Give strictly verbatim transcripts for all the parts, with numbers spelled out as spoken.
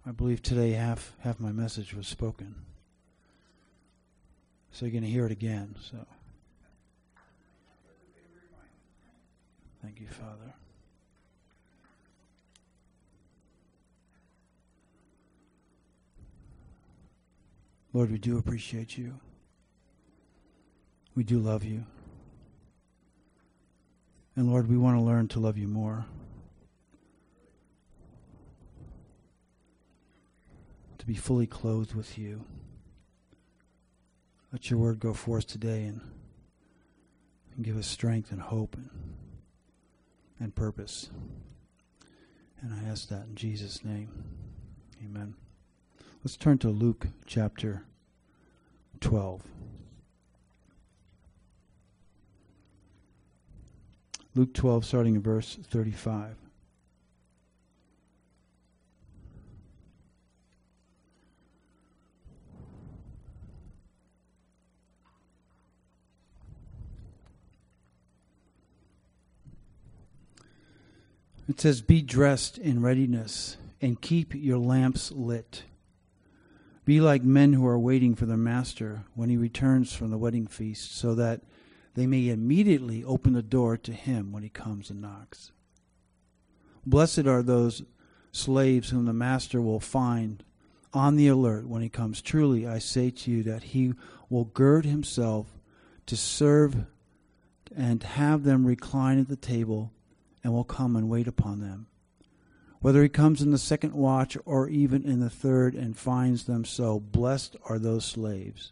I believe today half half my message was spoken. So you're going to hear it again. So, thank you, Father. Lord, we do appreciate you. We do love you. And Lord, we want to learn to love you more. To be fully clothed with you. Let your word go forth today and, and give us strength and hope and, and purpose. And I ask that in Jesus' name. Amen. Let's turn to Luke chapter twelve. Luke twelve, starting in verse thirty-five. It says, "Be dressed in readiness and keep your lamps lit. Be like men who are waiting for their master when he returns from the wedding feast, so that they may immediately open the door to him when he comes and knocks. Blessed are those slaves whom the master will find on the alert when he comes. Truly, I say to you that he will gird himself to serve and have them recline at the table and will come and wait upon them. Whether he comes in the second watch or even in the third and finds them so, blessed are those slaves.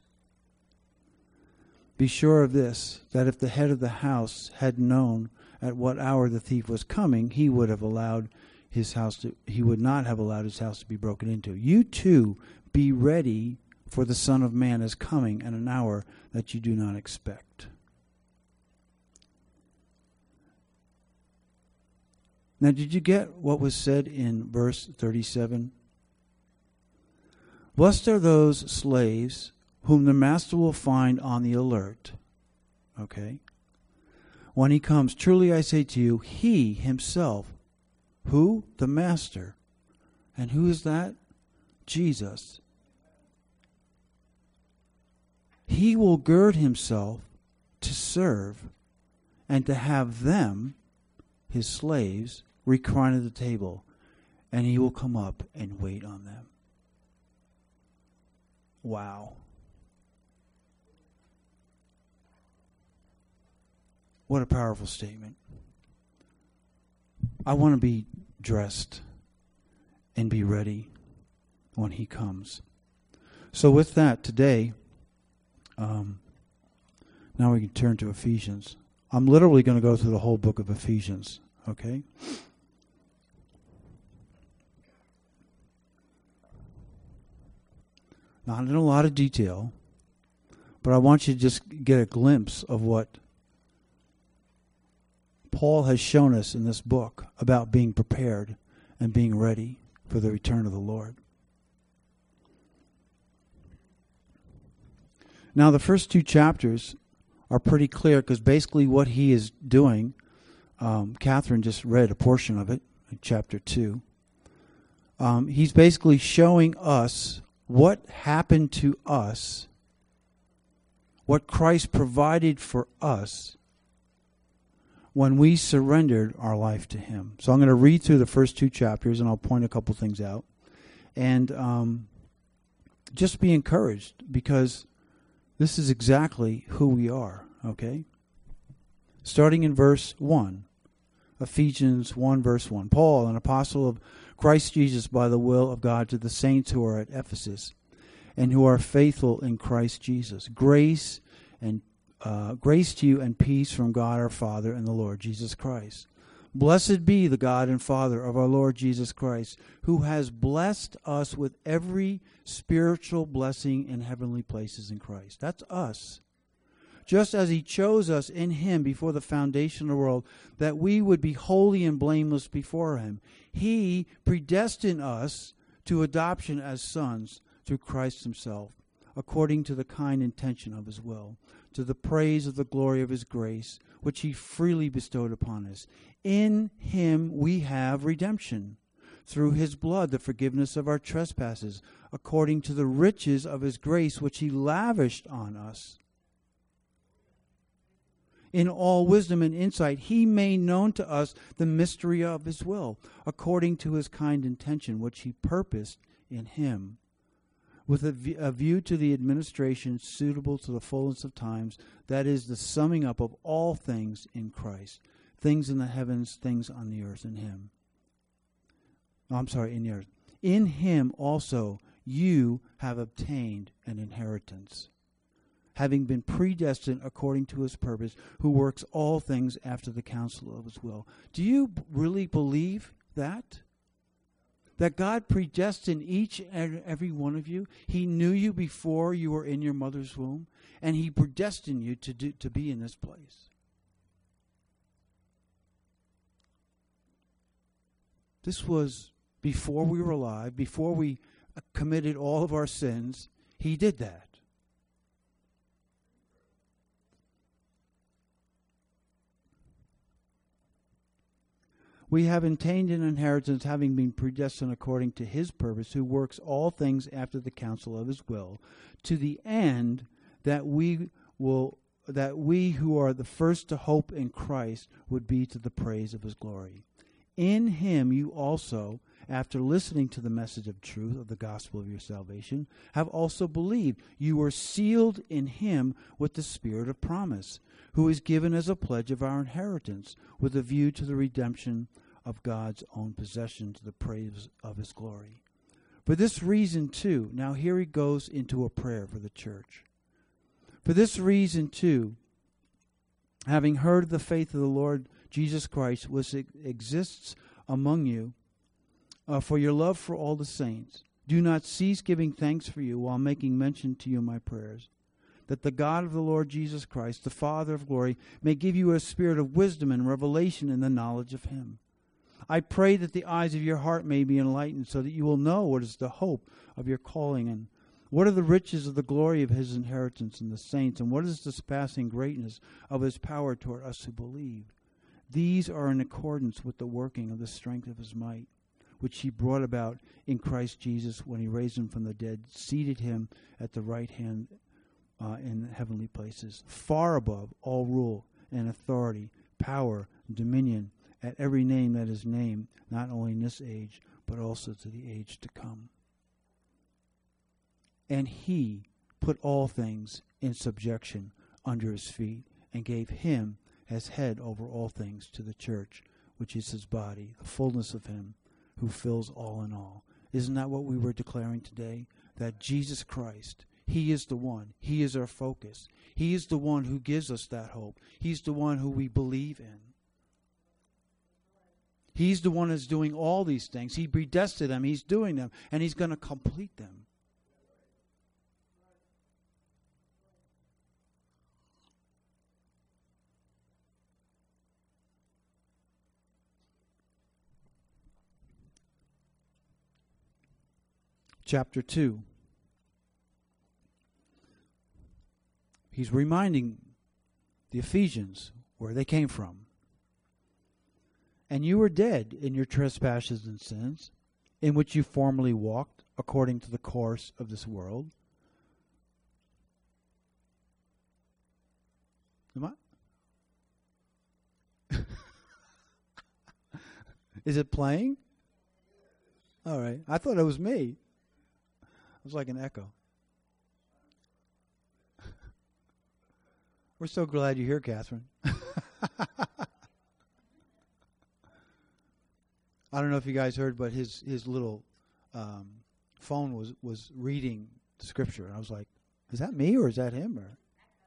Be sure of this, that if the head of the house had known at what hour the thief was coming, he would have allowed his house to he would not have allowed his house to be broken into. You too be ready, for the Son of Man is coming at an hour that you do not expect." Now, did you get what was said in verse thirty-seven? Blessed are those slaves whom the master will find on the alert. Okay? When he comes, truly I say to you, he himself, who? The master. And who is that? Jesus. He will gird himself to serve and to have them, his slaves, recline at the table, and he will come up and wait on them. Wow. What a powerful statement. I want to be dressed and be ready when he comes. So with that, today, um, now we can turn to Ephesians. I'm literally going to go through the whole book of Ephesians, okay? Not in a lot of detail, but I want you to just get a glimpse of what Paul has shown us in this book about being prepared and being ready for the return of the Lord. Now, the first two chapters are pretty clear because basically what he is doing, um, Catherine just read a portion of it, in chapter two. Um, he's basically showing us what happened to us, what Christ provided for us when we surrendered our life to him. So I'm going to read through the first two chapters and I'll point a couple things out. And um, just be encouraged because this is exactly who we are, okay? Starting in verse one, Ephesians one, verse one. Paul, an apostle of Christ Jesus by the will of God, to the saints who are at Ephesus and who are faithful in Christ Jesus. Grace and uh, grace to you and peace from God our Father and the Lord Jesus Christ. Blessed be the God and Father of our Lord Jesus Christ, who has blessed us with every spiritual blessing in heavenly places in Christ. That's us. Just as he chose us in him before the foundation of the world, that we would be holy and blameless before him. He predestined us to adoption as sons through Christ himself, according to the kind intention of his will, to the praise of the glory of his grace, which he freely bestowed upon us. In him we have redemption, through his blood the forgiveness of our trespasses, according to the riches of his grace which he lavished on us. In all wisdom and insight, he made known to us the mystery of his will, according to his kind intention, which he purposed in him, with a, v- a view to the administration suitable to the fullness of times, that is, the summing up of all things in Christ, things in the heavens, things on the earth in him. No, I'm sorry, in the earth. In him also you have obtained an inheritance, having been predestined according to his purpose, who works all things after the counsel of his will. Do you b- really believe that? That God predestined each and every one of you? He knew you before you were in your mother's womb, and he predestined you to do, to be in this place. This was before we were alive, before we committed all of our sins. He did that. We have obtained an inheritance, having been predestined according to his purpose, who works all things after the counsel of his will, to the end that we will that we who are the first to hope in Christ would be to the praise of his glory. In him you also, after listening to the message of truth of the gospel of your salvation, have also believed. You were sealed in him with the Spirit of promise, who is given as a pledge of our inheritance, with a view to the redemption of God's own possession, to the praise of his glory. For this reason, too, now here he goes into a prayer for the church. For this reason, too, having heard of the faith of the Lord Jesus Christ, which exists among you, uh, for your love for all the saints, do not cease giving thanks for you while making mention to you in my prayers, that the God of the Lord Jesus Christ, the Father of glory, may give you a spirit of wisdom and revelation in the knowledge of him. I pray that the eyes of your heart may be enlightened, so that you will know what is the hope of your calling, and what are the riches of the glory of his inheritance in the saints, and what is the surpassing greatness of his power toward us who believe. These are in accordance with the working of the strength of his might, which he brought about in Christ Jesus when he raised him from the dead, seated him at the right hand uh, in heavenly places, far above all rule and authority, power, and dominion, at every name that is named, not only in this age, but also to the age to come. And he put all things in subjection under his feet, and gave him as head over all things to the church, which is his body, the fullness of him who fills all in all. Isn't that what we were declaring today? That Jesus Christ, he is the one. He is our focus. He is the one who gives us that hope. He's the one who we believe in. He's the one that's doing all these things. He predestined them. He's doing them. And he's going to complete them. Chapter two. He's reminding the Ephesians where they came from. And you were dead in your trespasses and sins, in which you formerly walked according to the course of this world. Am I? Is it playing? All right. I thought it was me. It was like an echo. We're so glad you're here, Catherine. I don't know if you guys heard, but his his little um, phone was, was reading the scripture. And I was like, is that me or is that him? Or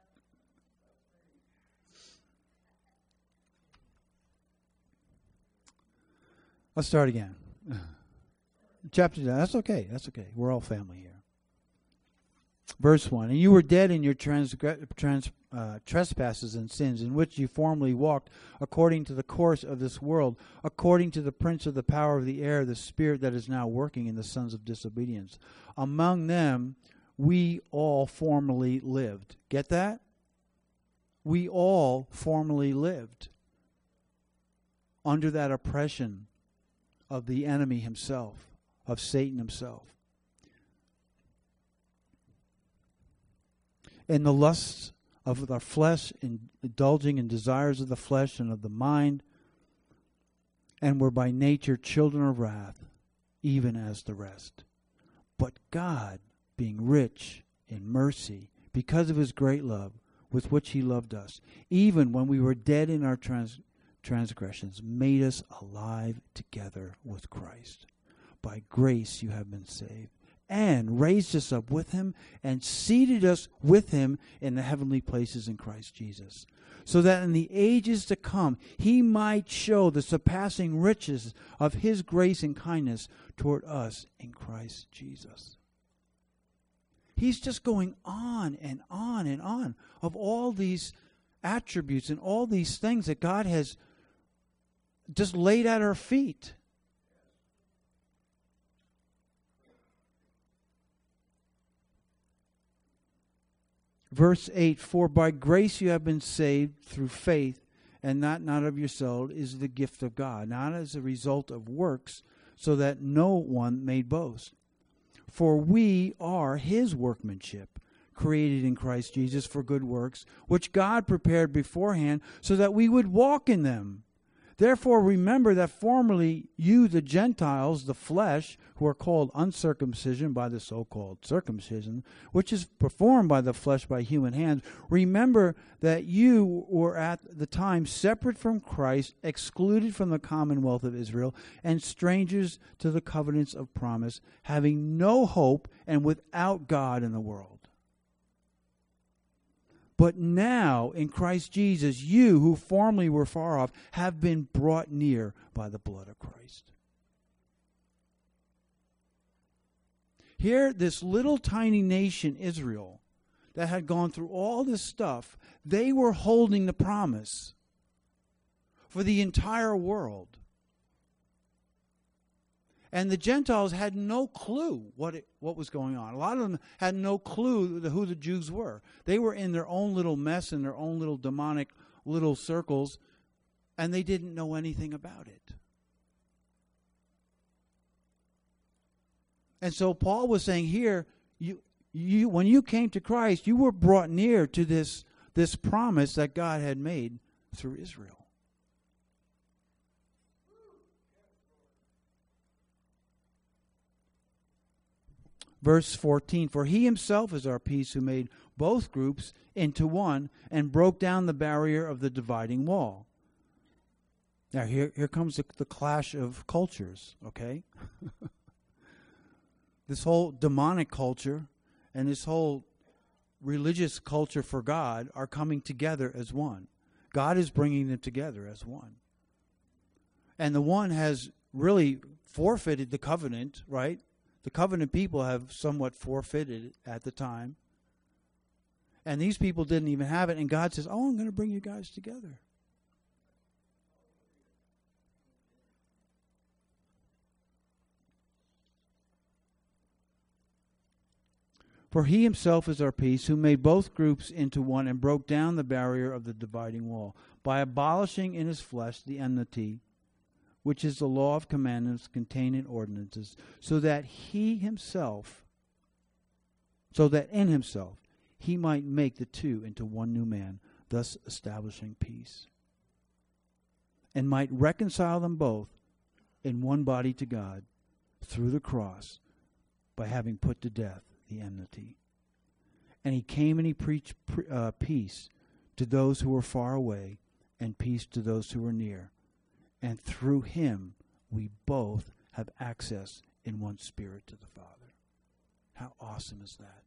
Let's start again. Chapter nine. That's okay. That's okay. We're all family here. Verse one. And you were dead in your transgre- trans, uh, trespasses and sins, in which you formerly walked according to the course of this world, according to the prince of the power of the air, the spirit that is now working in the sons of disobedience. Among them we all formerly lived. Get that? We all formerly lived under that oppression of the enemy himself, of Satan himself. And the lusts of our flesh, in indulging in desires of the flesh and of the mind, and were by nature children of wrath, even as the rest. But God, being rich in mercy, because of his great love with which he loved us, even when we were dead in our trans- transgressions, made us alive together with Christ. By grace you have been saved, and raised us up with him, and seated us with him in the heavenly places in Christ Jesus, so that in the ages to come he might show the surpassing riches of his grace and kindness toward us in Christ Jesus. He's just going on and on and on of all these attributes and all these things that God has just laid at our feet. Verse eight, for by grace you have been saved through faith, and that not of yourself is the gift of God, not as a result of works, so that no one may boast. For we are his workmanship, created in Christ Jesus for good works, which God prepared beforehand so that we would walk in them. Therefore remember that formerly you, the Gentiles, the flesh, who are called uncircumcision by the so-called circumcision, which is performed by the flesh by human hands, remember that you were at the time separate from Christ, excluded from the commonwealth of Israel, and strangers to the covenants of promise, having no hope and without God in the world. But now, in Christ Jesus, you who formerly were far off have been brought near by the blood of Christ. Here, this little tiny nation, Israel, that had gone through all this stuff, they were holding the promise for the entire world. And the Gentiles had no clue what it, what was going on. A lot of them had no clue who the Jews were. They were in their own little mess, in their own little demonic little circles, and they didn't know anything about it. And so Paul was saying here, you, you, when you came to Christ, you were brought near to this, this promise that God had made through Israel. Verse fourteen, for he himself is our peace, who made both groups into one and broke down the barrier of the dividing wall. Now here, here comes the, the clash of cultures, okay? This whole demonic culture and this whole religious culture for God are coming together as one. God is bringing them together as one. And the one has really forfeited the covenant, right? The covenant people have somewhat forfeited it at the time. And these people didn't even have it. And God says, oh, I'm going to bring you guys together. For he himself is our peace, who made both groups into one and broke down the barrier of the dividing wall, by abolishing in his flesh the enmity, which is the law of commandments contained in ordinances, so that he himself, so that in himself he might make the two into one new man, thus establishing peace, and might reconcile them both in one body to God through the cross, by having put to death the enmity. And he came and he preached uh, peace to those who were far away, and peace to those who were near. And through him, we both have access in one spirit to the Father. How awesome is that?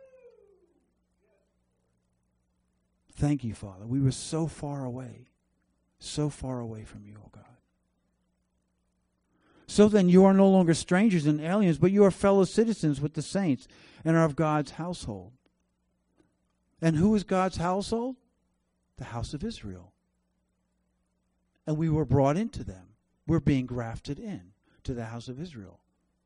Thank you, Father. We were so far away, so far away from you, O God. So then you are no longer strangers and aliens, but you are fellow citizens with the saints and are of God's household. And who is God's household? The house of Israel. And we were brought into them. We're being grafted in to the house of Israel.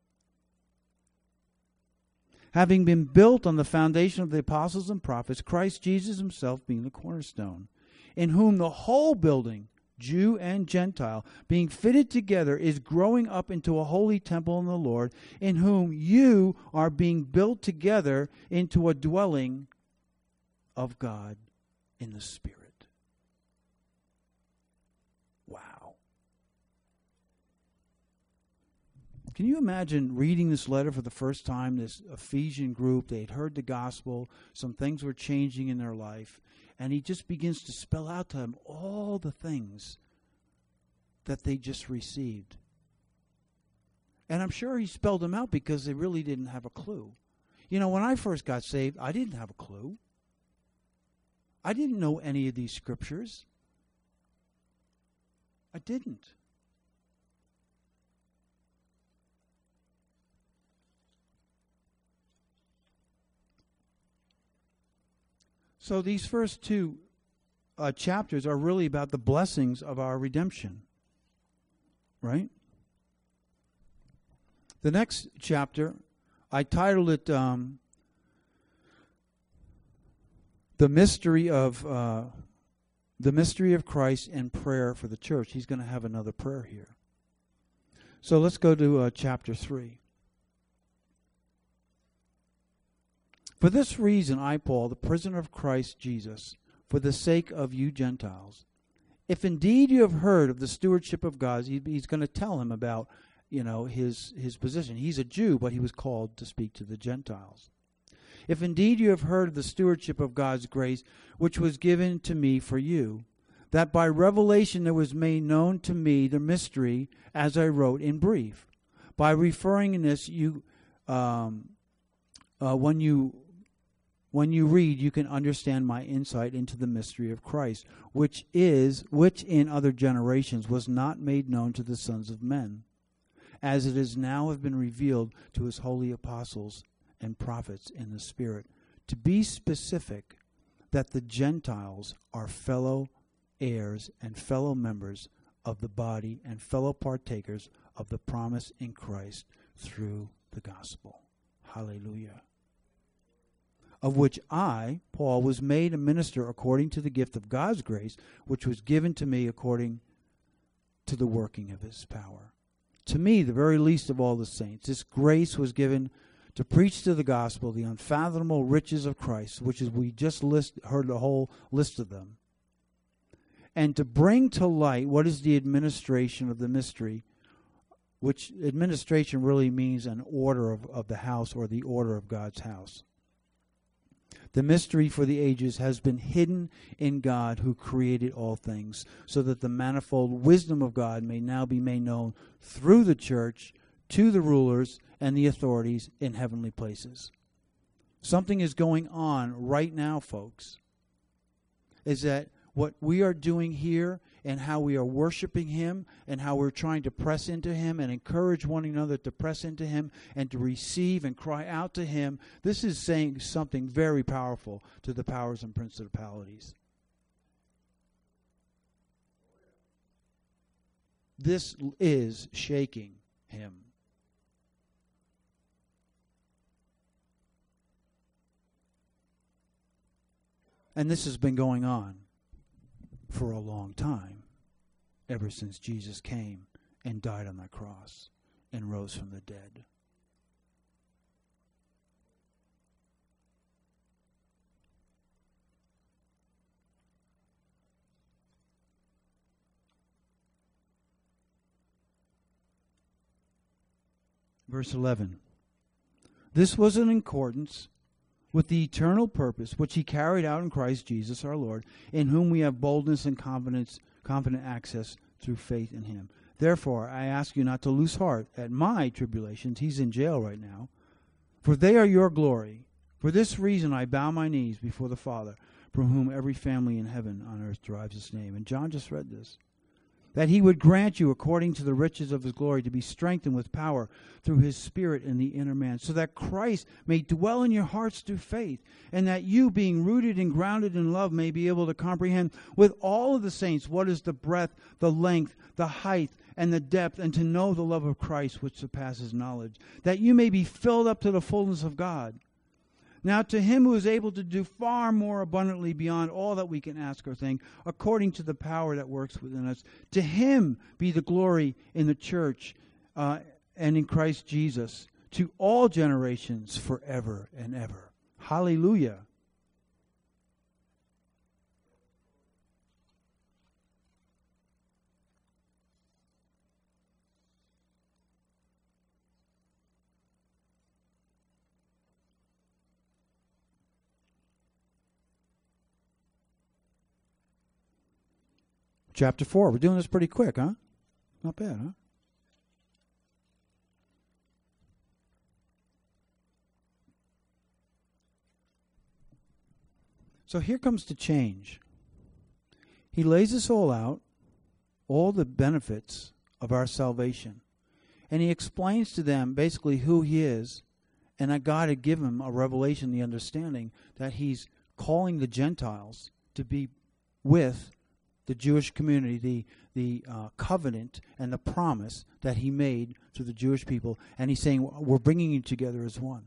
Having been built on the foundation of the apostles and prophets, Christ Jesus himself being the cornerstone, in whom the whole building Jew and Gentile, being fitted together, is growing up into a holy temple in the Lord, in whom you are being built together into a dwelling of God in the Spirit. Wow. Can you imagine reading this letter for the first time, this Ephesian group? They had heard the gospel. Some things were changing in their life. And he just begins to spell out to them all the things that they just received. And I'm sure he spelled them out because they really didn't have a clue. You know, when I first got saved, I didn't have a clue. I didn't know any of these scriptures. I didn't. So these first two uh, chapters are really about the blessings of our redemption, right? The next chapter, I titled it um, "The Mystery of uh, the Mystery of Christ and Prayer for the Church." He's going to have another prayer here. So let's go to uh, chapter three. For this reason, I, Paul, the prisoner of Christ Jesus, for the sake of you Gentiles, if indeed you have heard of the stewardship of God, he, he's going to tell him about, you know, his, his position. He's a Jew, but he was called to speak to the Gentiles. If indeed you have heard of the stewardship of God's grace, which was given to me for you, that by revelation there was made known to me the mystery, as I wrote in brief. By referring in this, you, um, uh, when you... When you read, you can understand my insight into the mystery of Christ, which is, which in other generations was not made known to the sons of men, as it is now have been revealed to his holy apostles and prophets in the Spirit. To be specific, that the Gentiles are fellow heirs and fellow members of the body and fellow partakers of the promise in Christ through the gospel. Hallelujah. Of which I, Paul, was made a minister according to the gift of God's grace, which was given to me according to the working of his power. To me, the very least of all the saints, this grace was given to preach to the gospel the unfathomable riches of Christ, which is we just list, heard the whole list of them, and to bring to light what is the administration of the mystery, which administration really means an order of, of the house or the order of God's house. The mystery for the ages has been hidden in God who created all things, so that the manifold wisdom of God may now be made known through the church to the rulers and the authorities in heavenly places. Something is going on right now, folks, is that what we are doing here and how we are worshiping him and how we're trying to press into him and encourage one another to press into him and to receive and cry out to him, this is saying something very powerful to the powers and principalities. This is shaking him. And this has been going on for a long time, ever since Jesus came and died on that cross and rose from the dead. Verse eleven. This was in accordance with the eternal purpose which he carried out in Christ Jesus our Lord, in whom we have boldness and confidence, confident access through faith in him. Therefore, I ask you not to lose heart at my tribulations. He's in jail right now. For they are your glory. For this reason I bow my knees before the Father, from whom every family in heaven and on earth derives its name. And John just read this. That he would grant you, according to the riches of his glory, to be strengthened with power through his Spirit in the inner man, so that Christ may dwell in your hearts through faith, and that you, being rooted and grounded in love, may be able to comprehend with all of the saints what is the breadth, the length, the height, and the depth, and to know the love of Christ which surpasses knowledge, that you may be filled up to the fullness of God. Now to him who is able to do far more abundantly beyond all that we can ask or think, according to the power that works within us, to him be the glory in the church uh, and in Christ Jesus, to all generations forever and ever. Hallelujah. Chapter four. We're doing this pretty quick, huh? Not bad, huh? So here comes the change. He lays this all out, all the benefits of our salvation. And he explains to them basically who he is, and that God had given him a revelation, the understanding that he's calling the Gentiles to be with the Jewish community, the the uh, covenant and the promise that he made to the Jewish people. And he's saying, we're bringing you together as one.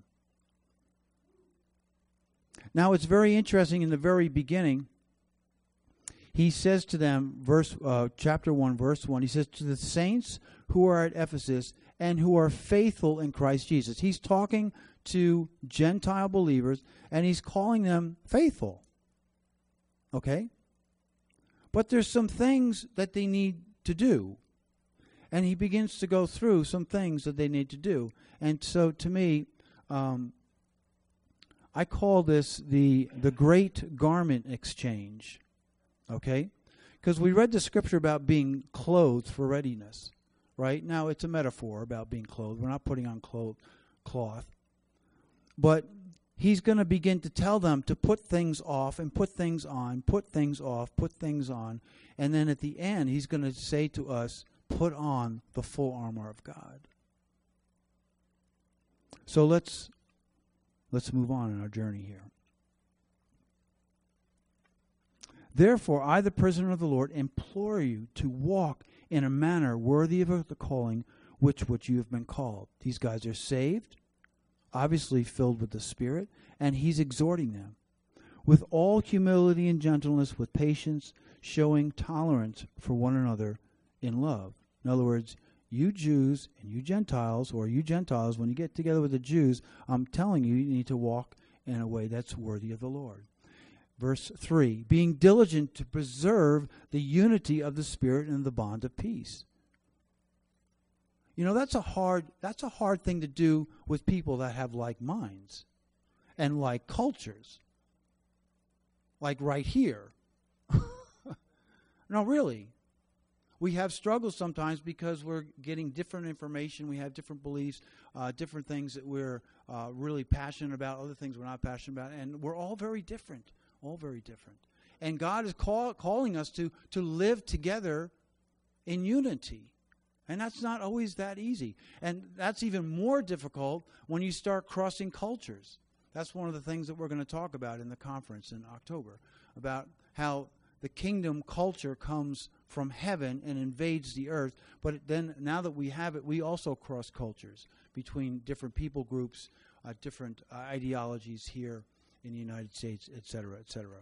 Now, it's very interesting in the very beginning. He says to them, verse uh, chapter one, verse one, he says, to the saints who are at Ephesus and who are faithful in Christ Jesus. He's talking to Gentile believers, and he's calling them faithful. Okay? But there's some things that they need to do. And he begins to go through some things that they need to do. And so to me, um, I call this the the great garment exchange. Okay? Because we read the scripture about being clothed for readiness. Right? Now, it's a metaphor about being clothed. We're not putting on clo- cloth. But he's going to begin to tell them to put things off and put things on, put things off, put things on. And then at the end, he's going to say to us, put on the full armor of God. So let's let's move on in our journey here. Therefore, I, the prisoner of the Lord, implore you to walk in a manner worthy of the calling which which you have been called. These guys are saved, obviously filled with the Spirit, and he's exhorting them with all humility and gentleness, with patience, showing tolerance for one another in love. In other words, you Jews and you Gentiles, or you Gentiles, when you get together with the Jews, I'm telling you, you need to walk in a way that's worthy of the Lord. Verse three, being diligent to preserve the unity of the Spirit and the bond of peace. You know, that's a hard that's a hard thing to do with people that have like minds and like cultures. Like right here. No, really. We have struggles sometimes because we're getting different information. We have different beliefs, uh, different things that we're uh, really passionate about, other things we're not passionate about. And we're all very different, all very different. And God is call, calling us to, to live together in unity. And that's not always that easy. And that's even more difficult when you start crossing cultures. That's one of the things that we're going to talk about in the conference in October, about how the kingdom culture comes from heaven and invades the earth. But then now that we have it, we also cross cultures between different people groups, uh, different uh, ideologies here in the United States, et cetera, et cetera.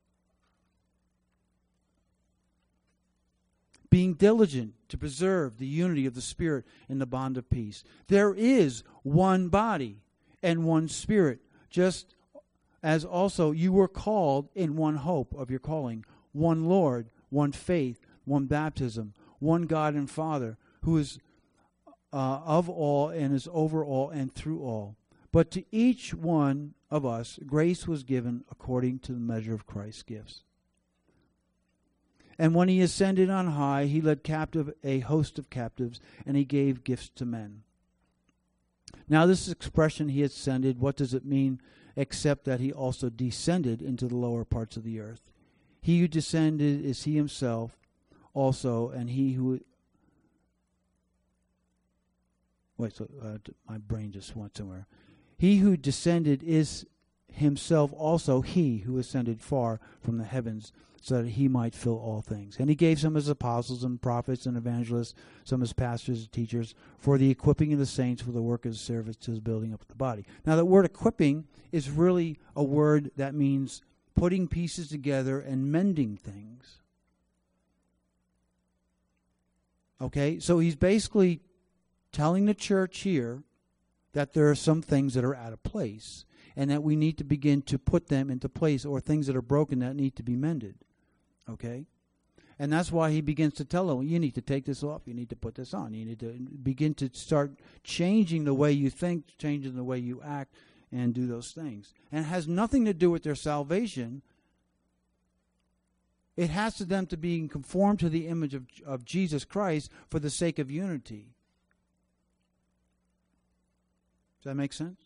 Being diligent to preserve the unity of the Spirit in the bond of peace. There is one body and one Spirit, just as also you were called in one hope of your calling, one Lord, one faith, one baptism, one God and Father, who is uh, of all and is over all and through all. But to each one of us, grace was given according to the measure of Christ's gifts. And when he ascended on high, he led captive a host of captives, and he gave gifts to men. Now this expression, he ascended, what does it mean? Except that he also descended into the lower parts of the earth. He who descended is he himself also, and he who... Wait, so uh, my brain just went somewhere. He who descended is himself also he who ascended far from the heavens, so that he might fill all things. And he gave some as apostles and prophets and evangelists, some as pastors and teachers, for the equipping of the saints for the work of service to the building up of the body. Now, the word equipping is really a word that means putting pieces together and mending things. Okay, so he's basically telling the church here that there are some things that are out of place and that we need to begin to put them into place, or things that are broken that need to be mended. Okay? And that's why he begins to tell them, you need to take this off, you need to put this on, you need to begin to start changing the way you think, changing the way you act, and do those things. And it has nothing to do with their salvation. It has to them to being conformed to the image of, of Jesus Christ for the sake of unity. Does that make sense?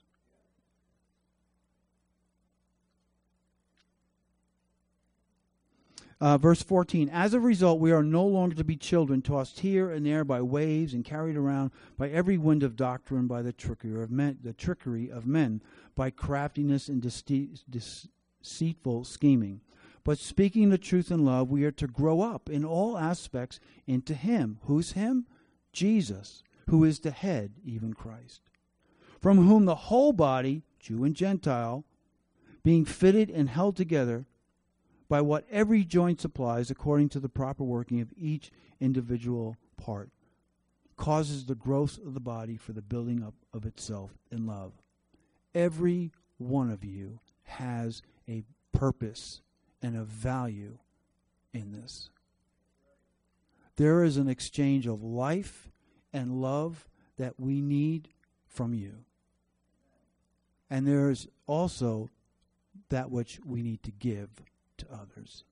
Uh, verse fourteen, as a result, we are no longer to be children, tossed here and there by waves and carried around by every wind of doctrine, by the trickery of men, the trickery of men, by craftiness and dece- deceitful scheming. But speaking the truth in love, we are to grow up in all aspects into him. Who's him? Jesus, who is the head, even Christ, from whom the whole body, Jew and Gentile, being fitted and held together by what every joint supplies according to the proper working of each individual part, causes the growth of the body for the building up of itself in love. Every one of you has a purpose and a value in this. There is an exchange of life and love that we need from you. And there is also that which we need to give to others.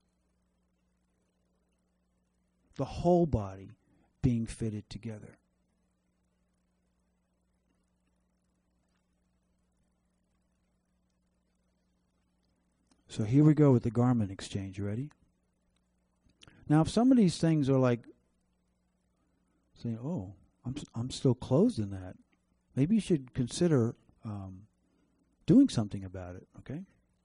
The whole body being fitted together. So here we go with the garment exchange. You ready? Now, if some of these things are like saying, "Oh, I'm I'm still clothed in that," maybe you should consider um, doing something about it. Okay.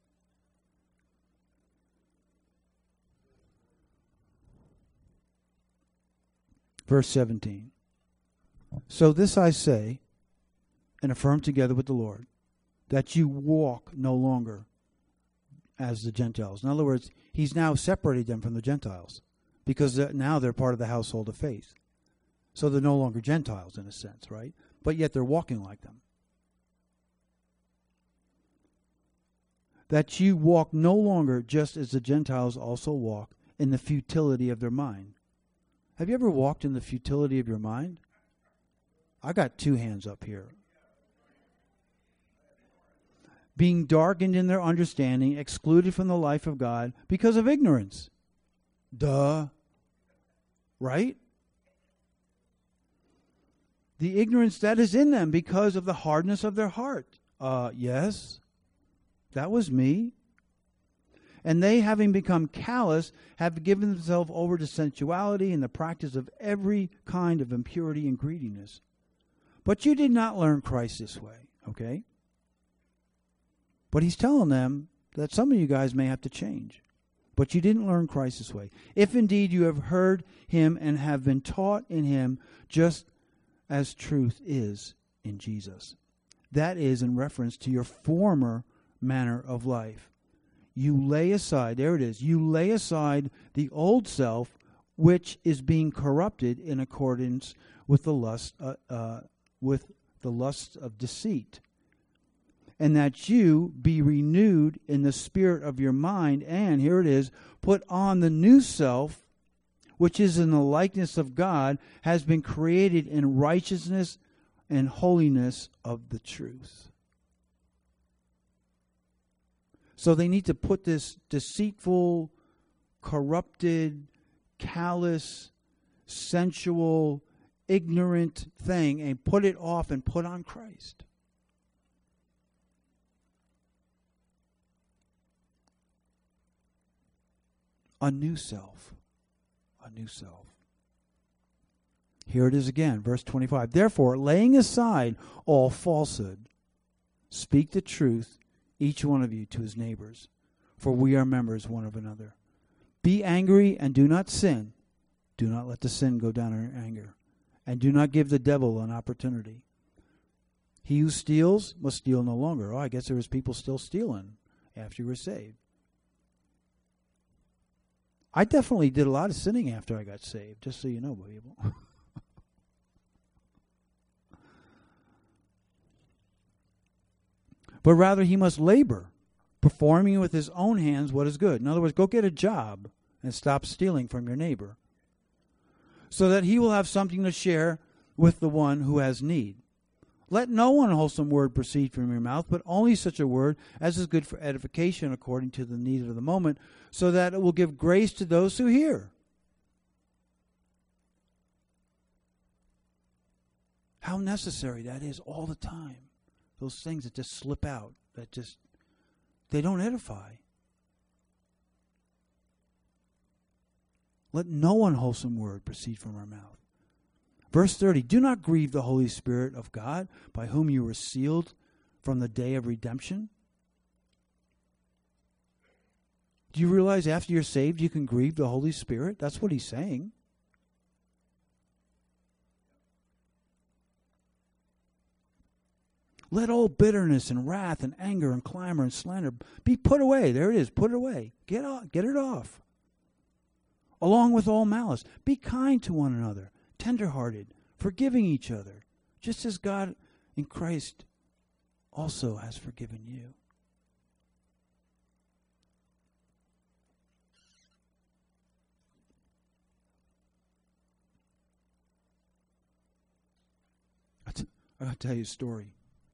Verse seventeen. So this I say, and affirm together with the Lord, that you walk no longer as the Gentiles. In other words, he's now separated them from the Gentiles, because now they're part of the household of faith. So they're no longer Gentiles in a sense, right? But yet they're walking like them. That you walk no longer just as the Gentiles also walk, in the futility of their mind. Have you ever walked in the futility of your mind? I got two hands up here. Being darkened in their understanding, excluded from the life of God because of ignorance. Duh. Right? The ignorance that is in them because of the hardness of their heart. Uh, yes. That was me. And they, having become callous, have given themselves over to sensuality and the practice of every kind of impurity and greediness. But you did not learn Christ this way, okay? But he's telling them that some of you guys may have to change. But you didn't learn Christ this way. If indeed you have heard him and have been taught in him, just as truth is in Jesus. That is in reference to your former manner of life. You lay aside, there it is, you lay aside the old self, which is being corrupted in accordance with the lust, uh, uh, with the lust of deceit, and that you be renewed in the spirit of your mind, and here it is, put on the new self, which is in the likeness of God, has been created in righteousness and holiness of the truth. So they need to put this deceitful, corrupted, callous, sensual, ignorant thing and put it off and put on Christ. A new self. A new self. Here it is again, verse twenty-five. Therefore, laying aside all falsehood, speak the truth each one of you to his neighbors, for we are members one of another. Be angry and do not sin. Do not let the sin go down in your anger. And do not give the devil an opportunity. He who steals must steal no longer. Oh, I guess there was people still stealing after you were saved. I definitely did a lot of sinning after I got saved, just so you know, people. But rather he must labor, performing with his own hands what is good. In other words, go get a job and stop stealing from your neighbor, so that he will have something to share with the one who has need. Let no unwholesome word proceed from your mouth, but only such a word as is good for edification according to the need of the moment, so that it will give grace to those who hear. How necessary that is all the time. Those things that just slip out, that just, they don't edify. Let no unwholesome word proceed from our mouth. Verse thirty, do not grieve the Holy Spirit of God, by whom you were sealed from the day of redemption. Do you realize after you're saved, you can grieve the Holy Spirit? That's what he's saying. Let all bitterness and wrath and anger and clamor and slander be put away. There it is. Put it away. Get off, get it off. Along with all malice. Be kind to one another, tenderhearted, forgiving each other, just as God in Christ also has forgiven you. I got to tell you a story.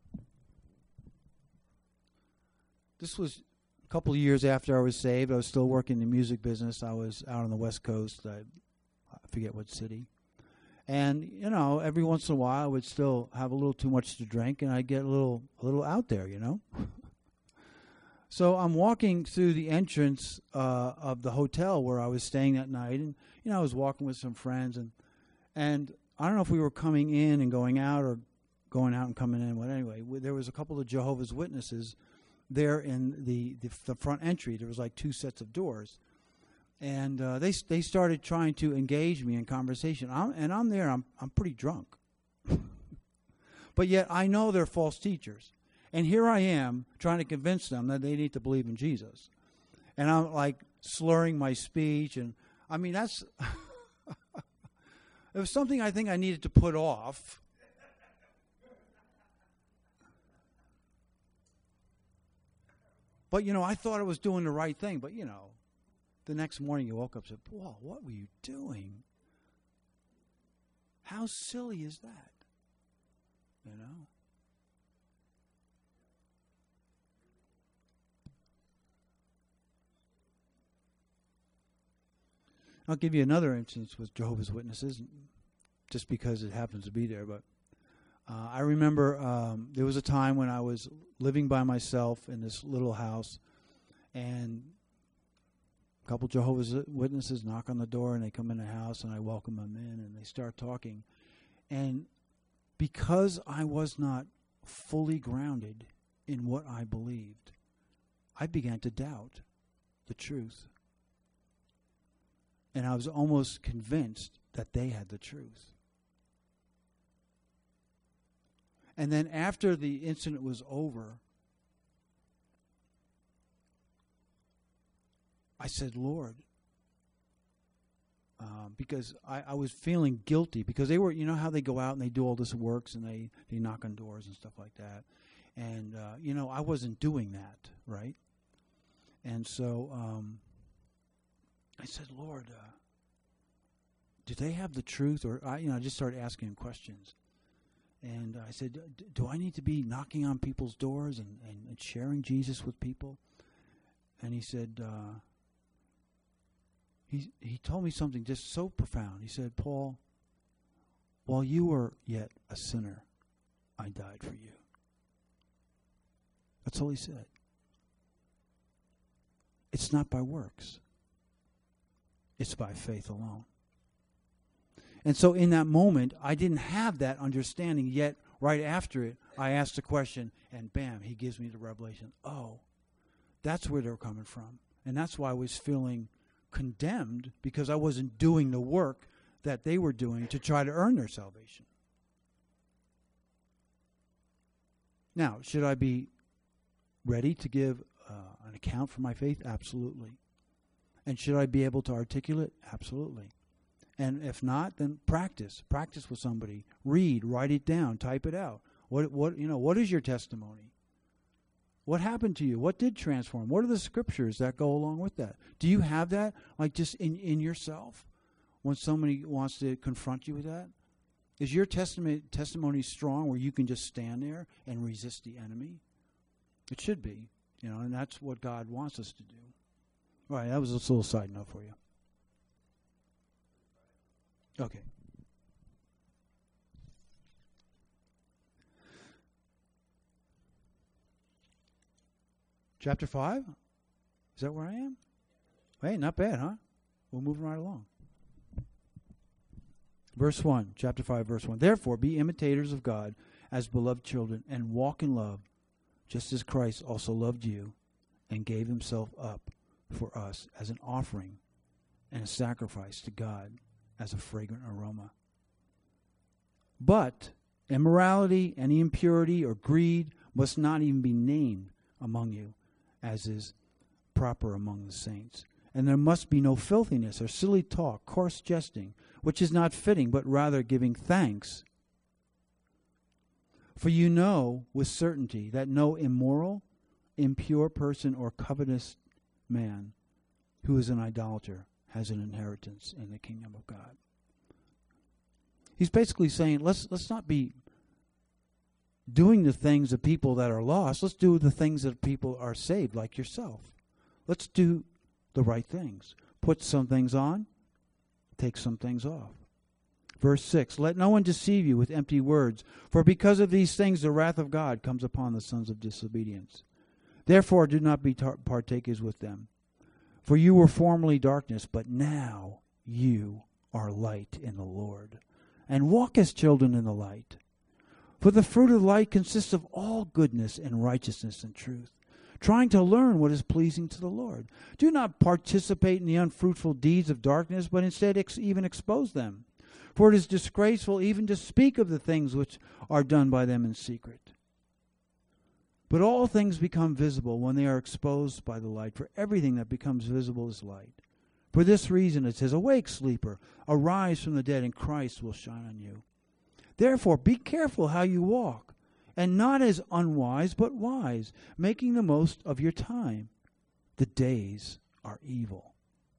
This was a couple of years after I was saved. I was still working in the music business. I was out on the West Coast. I, I forget what city. And, you know, every once in a while I would still have a little too much to drink, and I'd get a little, a little out there, you know. So I'm walking through the entrance uh, of the hotel where I was staying that night, and, you know, I was walking with some friends, and and I don't know if we were coming in and going out or going out and coming in, but anyway, w- there was a couple of Jehovah's Witnesses there in the, the, the front entry. There was like two sets of doors. And uh, they they started trying to engage me in conversation. I'm, and I'm there, I'm, I'm pretty drunk. But yet I know they're false teachers. And here I am trying to convince them that they need to believe in Jesus. And I'm like slurring my speech. And I mean, that's, it was something I think I needed to put off. But, you know, I thought I was doing the right thing. But, you know, the next morning you woke up and said, Paul, what were you doing? How silly is that? You know? I'll give you another instance with Jehovah's Witnesses, just because it happens to be there. But uh, I remember um, there was a time when I was living by myself in this little house, and a couple Jehovah's Witnesses knock on the door, and they come in the house, and I welcome them in, and they start talking. And because I was not fully grounded in what I believed, I began to doubt the truth. And I was almost convinced that they had the truth. And then after the incident was over, I said, Lord, um, because I, I was feeling guilty, because they were, you know how they go out and they do all this works and they, they knock on doors and stuff like that. And, uh, you know, I wasn't doing that, right? And so um, I said, Lord, uh, do they have the truth? Or, I, you know, I just started asking him questions. And I said, do I need to be knocking on people's doors and, and, and sharing Jesus with people? And he said, uh, he he told me something just so profound. He said, Paul, while you were yet a sinner, I died for you. That's all he said. It's not by works. It's by faith alone. And so in that moment, I didn't have that understanding, yet right after it, I ask the question, and bam, he gives me the revelation. Oh, that's where they're coming from. And that's why I was feeling condemned, because I wasn't doing the work that they were doing to try to earn their salvation. Now, should I be ready to give uh, an account for my faith? Absolutely. And should I be able to articulate? Absolutely. And if not, then practice. Practice with somebody. Read, write it down, type it out. What what you know, what is your testimony? What happened to you? What did transform? What are the scriptures that go along with that? Do you have that, like, just in, in yourself when somebody wants to confront you with that? Is your testimony testimony strong where you can just stand there and resist the enemy? It should be, you know, and that's what God wants us to do. All right, that was a little side note for you. Okay. Chapter five? Is that where I am? Hey, not bad, huh? We're moving right along. Verse one, chapter five, verse one. Therefore, be imitators of God as beloved children, and walk in love, just as Christ also loved you and gave himself up for us as an offering and a sacrifice to God as a fragrant aroma. But immorality, any impurity or greed must not even be named among you, as is proper among the saints. And there must be no filthiness or silly talk, coarse jesting, which is not fitting, but rather giving thanks. For you know with certainty that no immoral, impure person or covetous man who is an idolater has an inheritance in the kingdom of God. He's basically saying, let's let's not be doing the things of people that are lost. Let's do the things that people are saved, like yourself. Let's do the right things. Put some things on, take some things off. Verse six, let no one deceive you with empty words, for because of these things the wrath of God comes upon the sons of disobedience. Therefore do not be tar- partakers with them. For you were formerly darkness, but now you are light in the Lord. And walk as children in the light. For the fruit of the light consists of all goodness and righteousness and truth, trying to learn what is pleasing to the Lord. Do not participate in the unfruitful deeds of darkness, but instead ex- even expose them. For it is disgraceful even to speak of the things which are done by them in secret. But all things become visible when they are exposed by the light, for everything that becomes visible is light. For this reason it says, awake, sleeper, arise from the dead, and Christ will shine on you. Therefore be careful how you walk, and not as unwise, but wise, making the most of your time. The days are evil.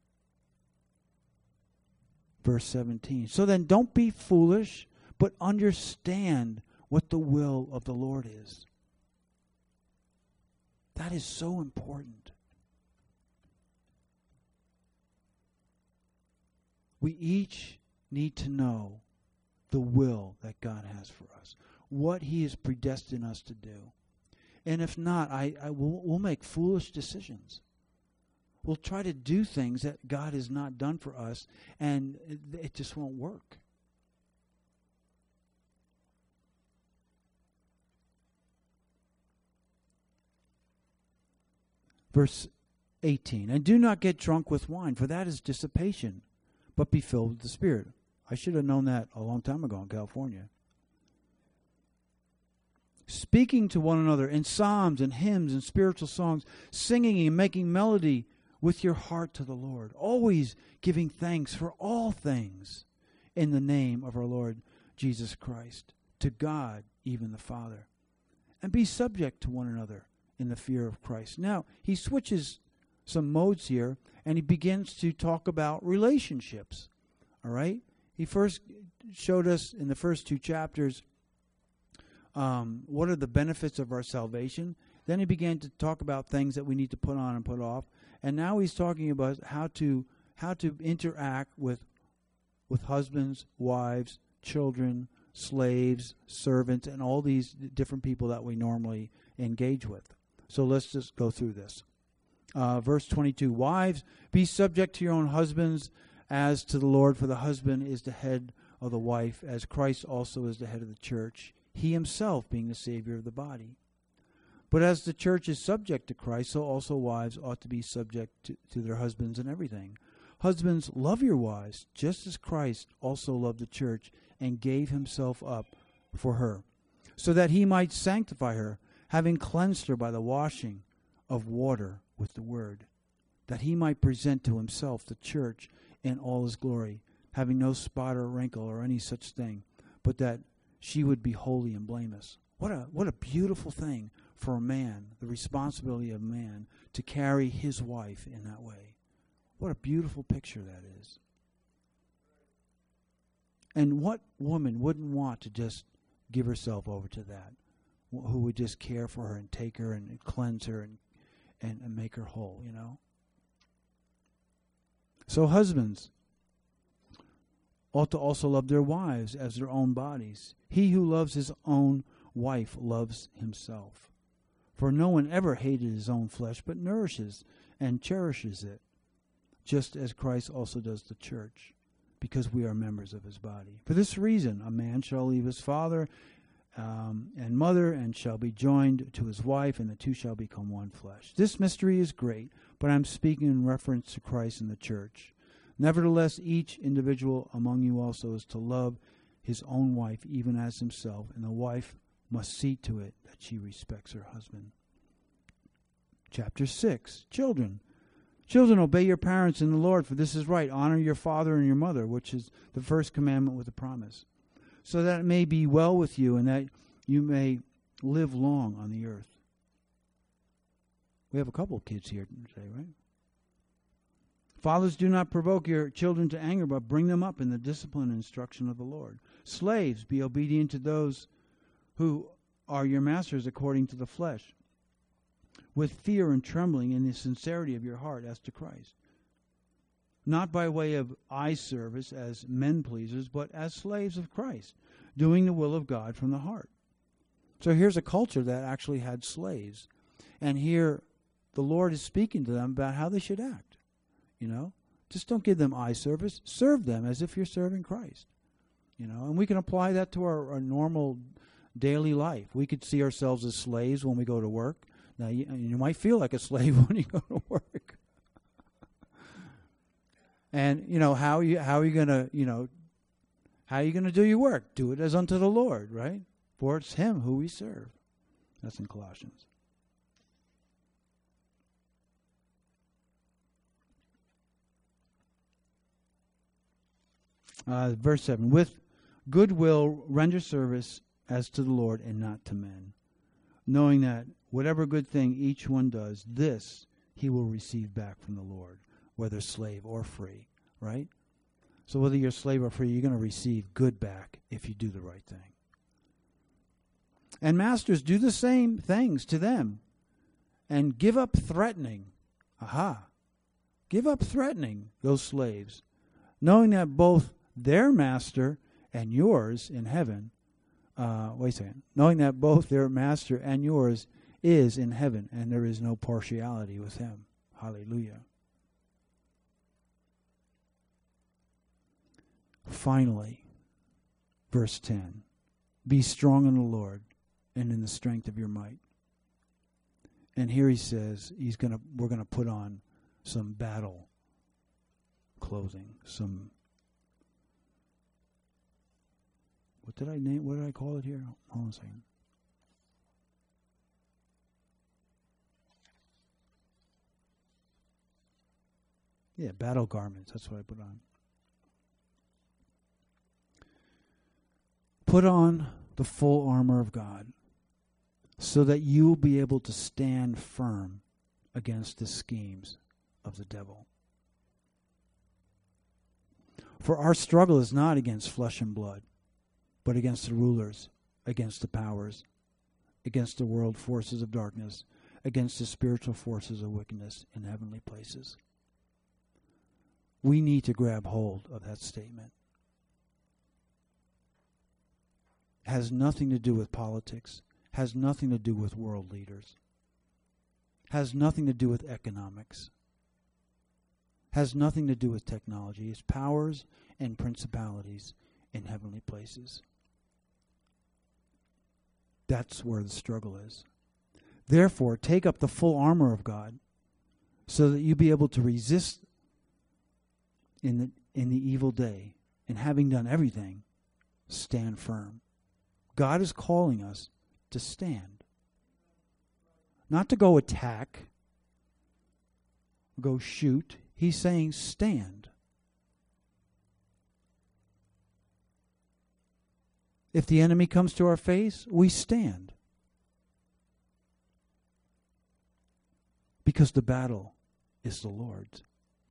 Verse seventeen, so then don't be foolish, but understand what the will of the Lord is. That is so important. We each need to know the will that God has for us, what he has predestined us to do. And if not, I, I will, we'll make foolish decisions. We'll try to do things that God has not done for us, and it, it just won't work. Verse eighteen, and do not get drunk with wine, for that is dissipation, but be filled with the Spirit. I should have known that a long time ago in California. Speaking to one another in psalms and hymns and spiritual songs, singing and making melody with your heart to the Lord, always giving thanks for all things in the name of our Lord Jesus Christ, to God, even the Father. And be subject to one another in the fear of Christ. Now, he switches some modes here, and he begins to talk about relationships. All right? He first showed us in the first two chapters um, what are the benefits of our salvation. Then he began to talk about things that we need to put on and put off. And now he's talking about how to how to interact with with husbands, wives, children, slaves, servants, and all these different people that we normally engage with. So let's just go through this. Uh, verse twenty-two, wives, be subject to your own husbands as to the Lord, for the husband is the head of the wife, as Christ also is the head of the church, he himself being the Savior of the body. But as the church is subject to Christ, so also wives ought to be subject to, to their husbands in everything. Husbands, love your wives, just as Christ also loved the church and gave himself up for her, so that he might sanctify her, having cleansed her by the washing of water with the word, that he might present to himself the church in all his glory, having no spot or wrinkle or any such thing, but that she would be holy and blameless. What a what a beautiful thing for a man, the responsibility of a man, to carry his wife in that way. What a beautiful picture that is. And what woman wouldn't want to just give herself over to that? Who would just care for her and take her and cleanse her and, and, and make her whole, you know? So husbands ought to also love their wives as their own bodies. He who loves his own wife loves himself. For no one ever hated his own flesh, but nourishes and cherishes it, just as Christ also does the church, because we are members of his body. For this reason, a man shall leave his father um, and mother, and shall be joined to his wife, and the two shall become one flesh. This mystery is great, but I'm speaking in reference to Christ and the church. Nevertheless, each individual among you also is to love his own wife, even as himself, and the wife must see to it that she respects her husband. Chapter six, Children. Children, obey your parents in the Lord, for this is right. Honor your father and your mother, which is the first commandment with a promise, so that it may be well with you and that you may live long on the earth. We have a couple of kids here today, right? Fathers, do not provoke your children to anger, but bring them up in the discipline and instruction of the Lord. Slaves, be obedient to those who are your masters according to the flesh, with fear and trembling in the sincerity of your heart as to Christ. Not by way of eye service as men pleasers, but as slaves of Christ, doing the will of God from the heart. So here's a culture that actually had slaves. And here the Lord is speaking to them about how they should act. You know, just don't give them eye service. Serve them as if you're serving Christ. You know, and we can apply that to our, our normal daily life. We could see ourselves as slaves when we go to work. Now, you, you might feel like a slave when you go to work. And, you know, how you how are you going to, you know, how are you going to do your work? Do it as unto the Lord, right? For it's him who we serve. That's in Colossians. Uh, verse seven, with goodwill render service as to the Lord and not to men, knowing that whatever good thing each one does, this he will receive back from the Lord, whether slave or free, right? So whether you're slave or free, you're going to receive good back if you do the right thing. And masters, do the same things to them and give up threatening. Aha. Give up threatening those slaves, knowing that both their master and yours in heaven, uh, wait a second, knowing that both their master and yours is in heaven, and there is no partiality with him. Hallelujah. Finally, verse ten, be strong in the Lord and in the strength of your might. And here he says he's gonna we're gonna put on some battle clothing, some what did I name what did I call it here? Hold on a second. Yeah, battle garments, that's what I put on. Put on the full armor of God, so that you will be able to stand firm against the schemes of the devil. For our struggle is not against flesh and blood, but against the rulers, against the powers, against the world forces of darkness, against the spiritual forces of wickedness in heavenly places. We need to grab hold of that statement. It has nothing to do with politics, has nothing to do with world leaders, has nothing to do with economics, has nothing to do with technology. It's powers and principalities in heavenly places. That's where the struggle is. Therefore, take up the full armor of God so that you be able to resist in the, in the evil day. And having done everything, stand firm. God is calling us to stand. Not to go attack, go shoot. He's saying stand. If the enemy comes to our face, we stand. Because the battle is the Lord's.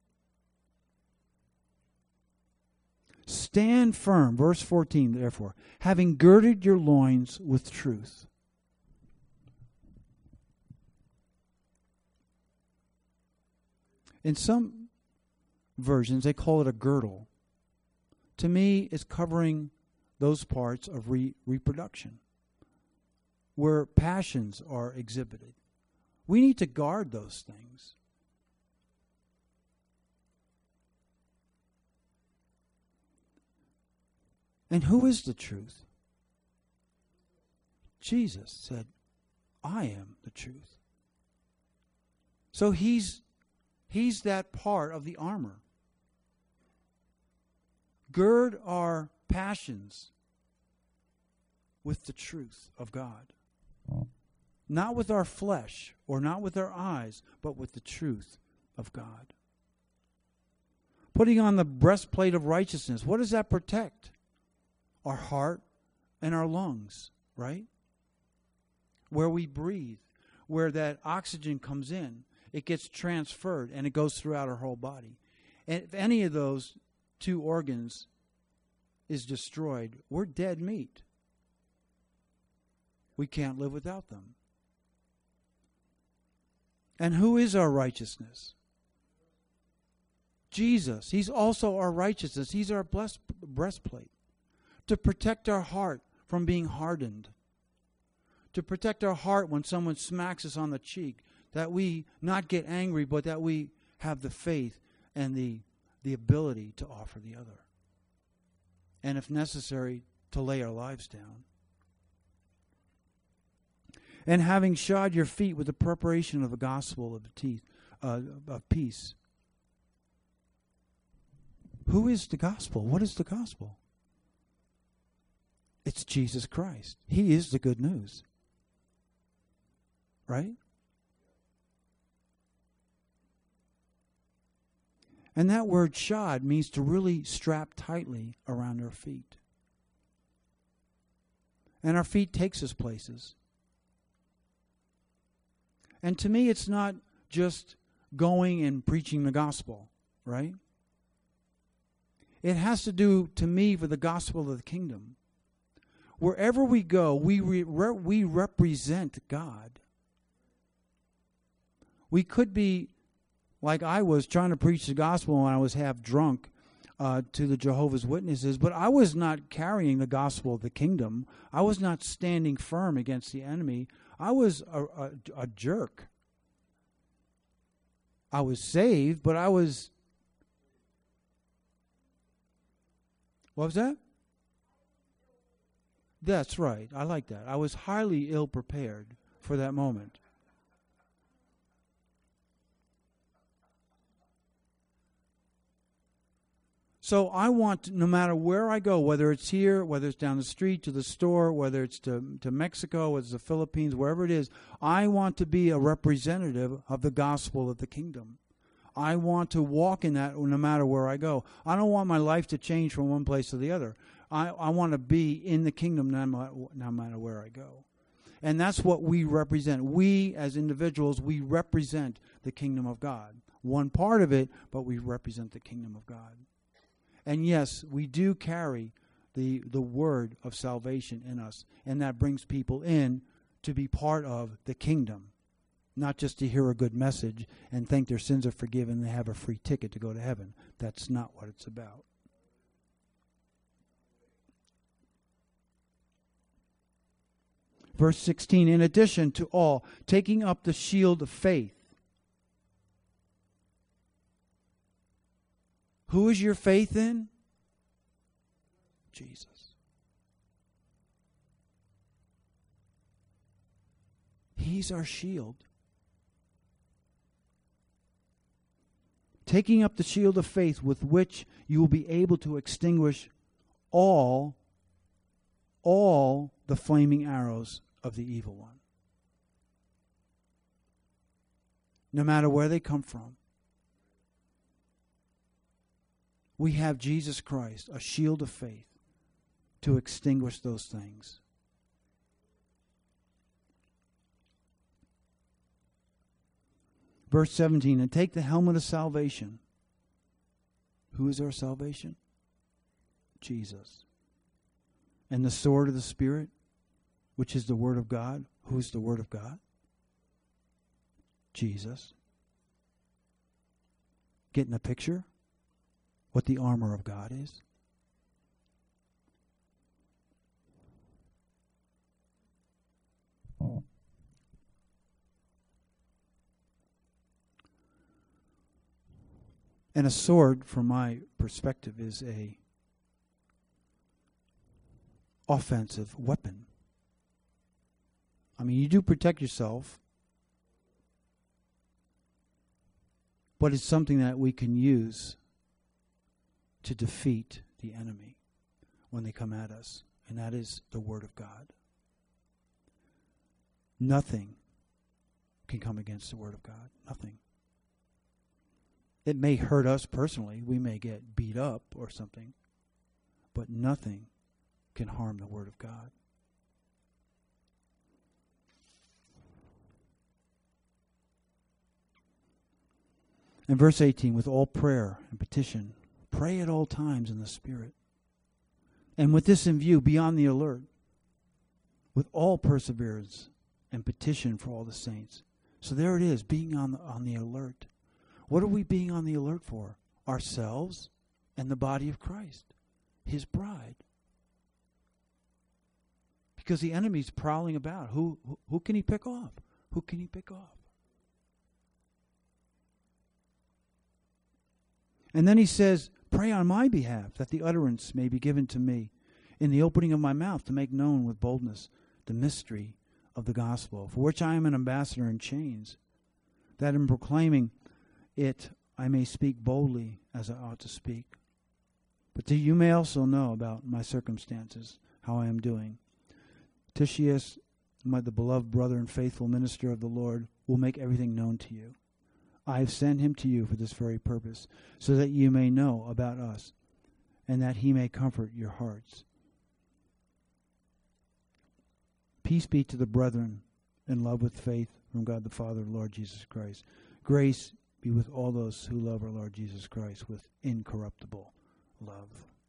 Stand firm, verse fourteen, therefore, having girded your loins with truth. In some versions, they call it a girdle. To me, it's covering those parts of re- reproduction where passions are exhibited. We need to guard those things. And who is the truth? Jesus said, I am the truth. So he's he's that part of the armor. Gird our passions with the truth of God. Not with our flesh or not with our eyes, but with the truth of God. Putting on the breastplate of righteousness. What does that protect? Our heart and our lungs, right? Where we breathe, where that oxygen comes in, it gets transferred and it goes throughout our whole body. And if any of those two organs is destroyed, we're dead meat. We can't live without them. And who is our righteousness? Jesus. He's also our righteousness. He's our blessed breastplate. To protect our heart from being hardened. To protect our heart when someone smacks us on the cheek. That we not get angry, but that we have the faith and the, the ability to offer the other. And if necessary, to lay our lives down. And having shod your feet with the preparation of the gospel of, the teeth, uh, of peace. Who is the gospel? What is the gospel? It's Jesus Christ. He is the good news. Right? And that word shod means to really strap tightly around our feet. And our feet takes us places. And to me, it's not just going and preaching the gospel, right? It has to do, to me, for the gospel of the kingdom. Wherever we go, we re- re- we represent God. We could be, like I was, trying to preach the gospel when I was half drunk uh, to the Jehovah's Witnesses, but I was not carrying the gospel of the kingdom. I was not standing firm against the enemy. I was a, a, a jerk. I was saved, but I was... What was that? That's right. I like that. I was highly ill-prepared for that moment. So I want, no matter where I go, whether it's here, whether it's down the street to the store, whether it's to, to Mexico, whether it's the Philippines, wherever it is, I want to be a representative of the gospel of the kingdom. I want to walk in that no matter where I go. I don't want my life to change from one place to the other. I, I want to be in the kingdom no matter, no matter where I go. And that's what we represent. We, as individuals, we represent the kingdom of God. One part of it, but we represent the kingdom of God. And yes, we do carry the the word of salvation in us. And that brings people in to be part of the kingdom. Not just to hear a good message and think their sins are forgiven and they have a free ticket to go to heaven. That's not what it's about. Verse sixteen, in addition to all, taking up the shield of faith. Who is your faith in? Jesus. He's our shield. Taking up the shield of faith with which you will be able to extinguish all, all the flaming arrows of the evil one. No matter where they come from. We have Jesus Christ, a shield of faith, to extinguish those things. Verse seventeen, and take the helmet of salvation. Who is our salvation? Jesus. And the sword of the Spirit, which is the Word of God. Who is the Word of God? Jesus. Getting a picture? What the armor of God is? And a sword, from my perspective, is a offensive weapon. I mean, you do protect yourself, but it's something that we can use to defeat the enemy when they come at us, and that is the Word of God. Nothing can come against the Word of God. Nothing. It may hurt us personally. We may get beat up or something, but nothing can harm the Word of God. In verse eighteen, with all prayer and petition, pray at all times in the Spirit. And with this in view, be on the alert, with all perseverance and petition for all the saints. So there it is, being on the, on the alert. What are we being on the alert for? Ourselves and the body of Christ, His bride. Because the enemy's prowling about. Who, who, who can he pick off? Who can he pick off? And then he says, pray on my behalf, that the utterance may be given to me in the opening of my mouth to make known with boldness the mystery of the gospel, for which I am an ambassador in chains, that in proclaiming it I may speak boldly as I ought to speak. But that you may also know about my circumstances, how I am doing. Titius, my the beloved brother and faithful minister of the Lord, will make everything known to you. I have sent him to you for this very purpose, so that you may know about us, and that he may comfort your hearts. Peace be to the brethren, in love with faith, from God the Father, Lord Jesus Christ. Grace be with all those who love our Lord Jesus Christ with incorruptible love.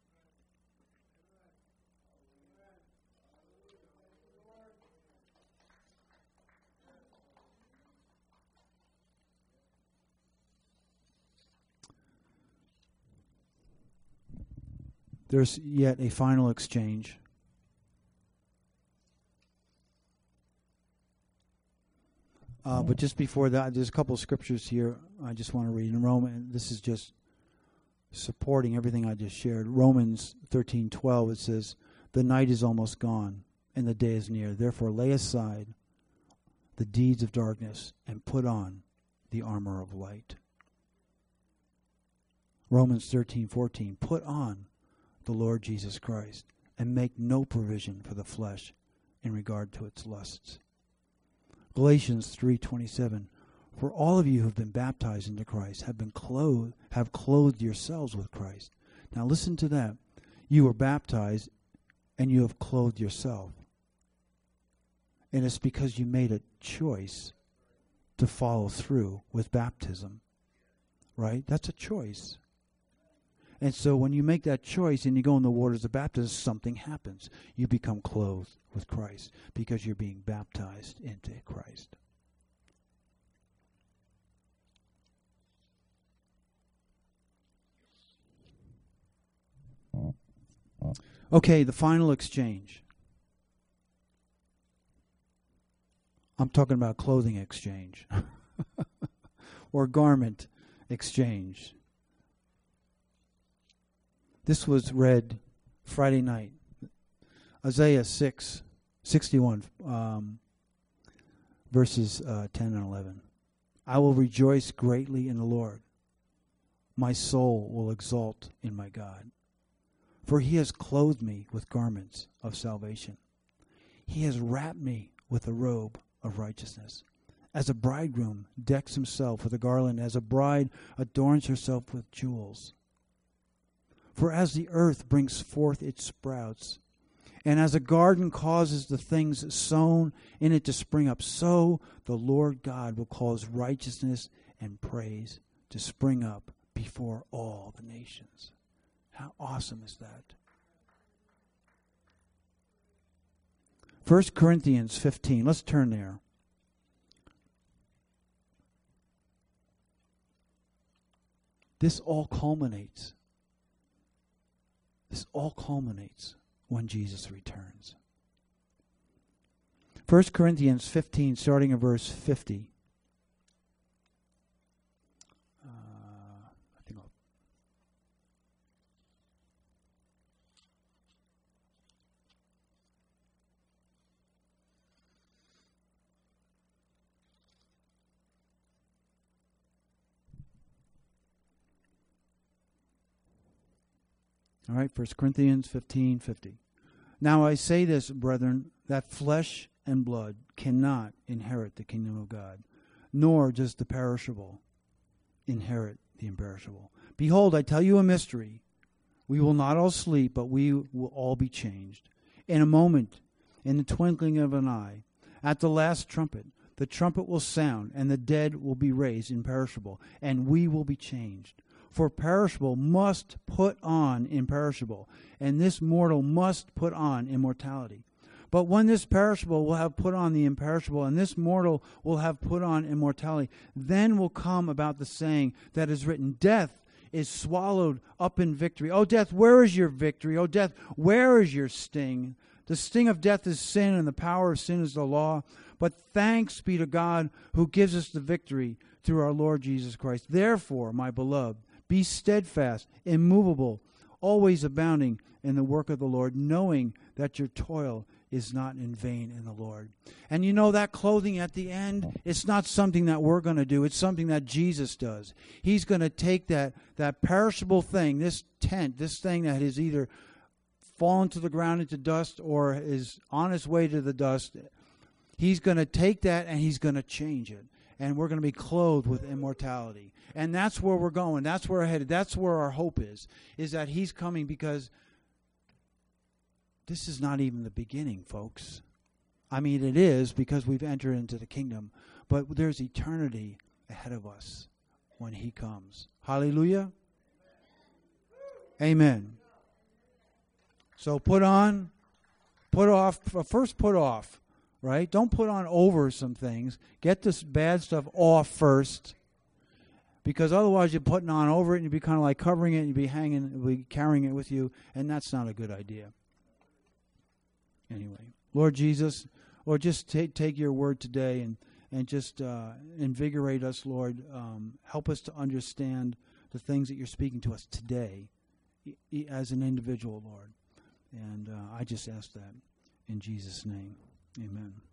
There's yet a final exchange. Uh, but just before that, there's a couple of scriptures here I just want to read. In Romans, this is just supporting everything I just shared. Romans thirteen twelve, it says, the night is almost gone, and the day is near. Therefore lay aside the deeds of darkness, and put on the armor of light. Romans thirteen fourteen, put on the Lord Jesus Christ, and make no provision for the flesh in regard to its lusts. Galatians three twenty-seven, for all of you who have been baptized into Christ have been clothed, have clothed yourselves with Christ. Now listen to that. You were baptized and you have clothed yourself. And it's because you made a choice to follow through with baptism. Right? That's a choice. And so when you make that choice and you go in the waters of baptism, something happens. You become clothed with Christ because you're being baptized into Christ. Okay, the final exchange. I'm talking about clothing exchange or garment exchange. This was read Friday night. Isaiah six, sixty-one, um, verses uh, ten and eleven. I will rejoice greatly in the Lord. My soul will exult in my God. For he has clothed me with garments of salvation. He has wrapped me with a robe of righteousness. As a bridegroom decks himself with a garland, as a bride adorns herself with jewels. For as the earth brings forth its sprouts, and as a garden causes the things sown in it to spring up, so the Lord God will cause righteousness and praise to spring up before all the nations. How awesome is that? First Corinthians fifteen. Let's turn there. This all culminates. This all culminates when Jesus returns. First Corinthians fifteen, starting at verse fifty. Uh, I think I'll All right, First Corinthians fifteen fifty. Now I say this, brethren, that flesh and blood cannot inherit the kingdom of God, nor does the perishable inherit the imperishable. Behold, I tell you a mystery. We will not all sleep, but we will all be changed. In a moment, in the twinkling of an eye, at the last trumpet, the trumpet will sound, and the dead will be raised imperishable, and we will be changed. For perishable must put on imperishable, and this mortal must put on immortality. But when this perishable will have put on the imperishable, and this mortal will have put on immortality, then will come about the saying that is written, Death is swallowed up in victory. O death, where is your victory? O death, where is your sting? The sting of death is sin, and the power of sin is the law. But thanks be to God who gives us the victory through our Lord Jesus Christ. Therefore, my beloved, be steadfast, immovable, always abounding in the work of the Lord, knowing that your toil is not in vain in the Lord. And you know that clothing at the end, it's not something that we're going to do. It's something that Jesus does. He's going to take that, that perishable thing, this tent, this thing that is either fallen to the ground into dust or is on its way to the dust. He's going to take that and he's going to change it. And we're going to be clothed with immortality. And that's where we're going. That's where we're headed. That's where our hope is, is that he's coming, because this is not even the beginning, folks. I mean, it is, because we've entered into the kingdom. But there's eternity ahead of us when he comes. Hallelujah. Amen. So put on, put off, first put off. Right? Don't put on over some things. Get this bad stuff off first. Because otherwise you're putting on over it and you'd be kind of like covering it and you'd be hanging, you'd be carrying it with you. And that's not a good idea. Anyway, Lord Jesus, Lord, just take take your word today and, and just uh, invigorate us, Lord. Um, help us to understand the things that you're speaking to us today e- as an individual, Lord. And uh, I just ask that in Jesus' name. Amen.